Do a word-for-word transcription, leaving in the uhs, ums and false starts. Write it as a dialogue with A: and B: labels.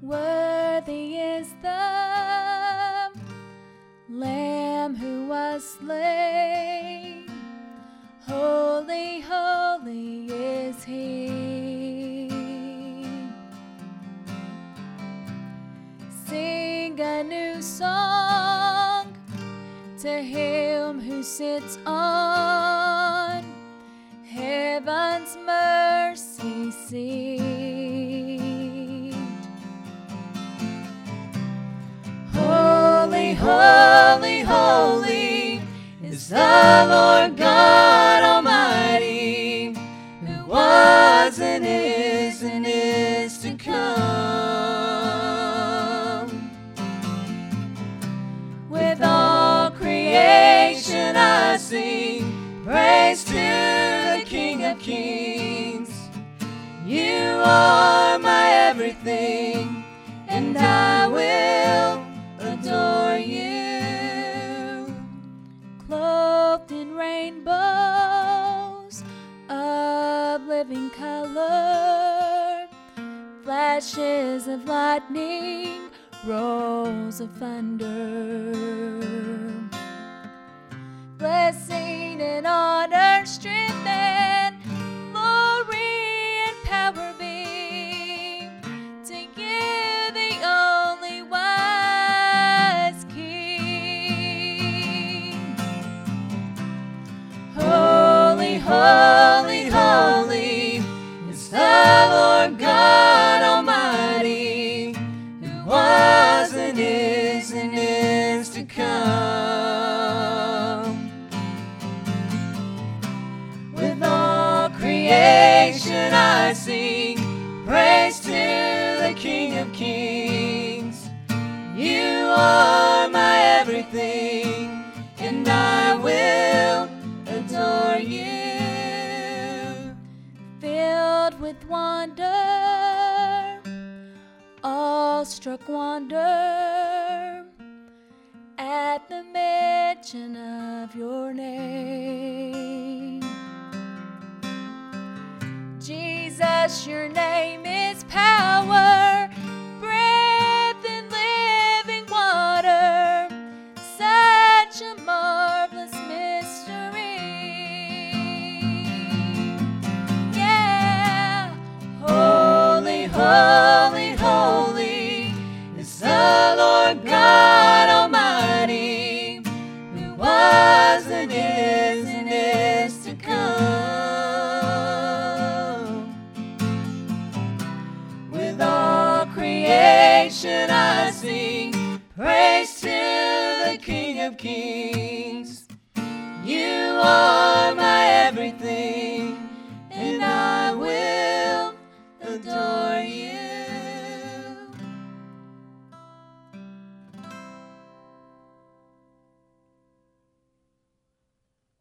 A: Worthy is the Lamb who was slain. Holy, holy is He. Sing a new song to Him who sits on heaven's mercy seat. Holy, holy, holy is the Lord God Almighty, who was and is and is to come. With all creation I sing praise to the King of Kings. You are my everything, and I will adore you. Clothed in rainbows of living color, flashes of lightning, rolls of thunder. Blessing and honor, strength and glory and power be to you, the only wise King. Holy, holy, holy is the Lord God Almighty, who was and is and is to come. With all creation I sing praise to the King of Kings. You are my everything, and I will adore you. Filled with wonder, awestruck wonder at the mention of your name. Jesus, your name is power, breath and living water, such a marvelous mystery. Yeah, holy, holy, holy is the Lord God Almighty, who was and is and is to come. With all creation I sing praise to the King of Kings. You are my everything,